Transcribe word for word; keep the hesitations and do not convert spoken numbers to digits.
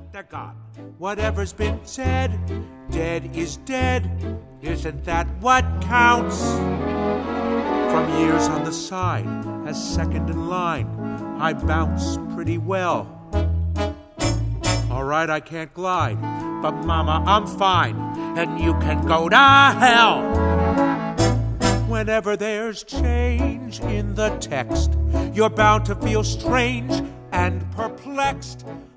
they're gone. Whatever's been said, dead is dead. Isn't that what counts? From years on the side, as second in line, I bounce pretty well. All right, I can't glide, but mama, I'm fine, and you can go to hell. Whenever there's change in the text, you're bound to feel strange and perplexed.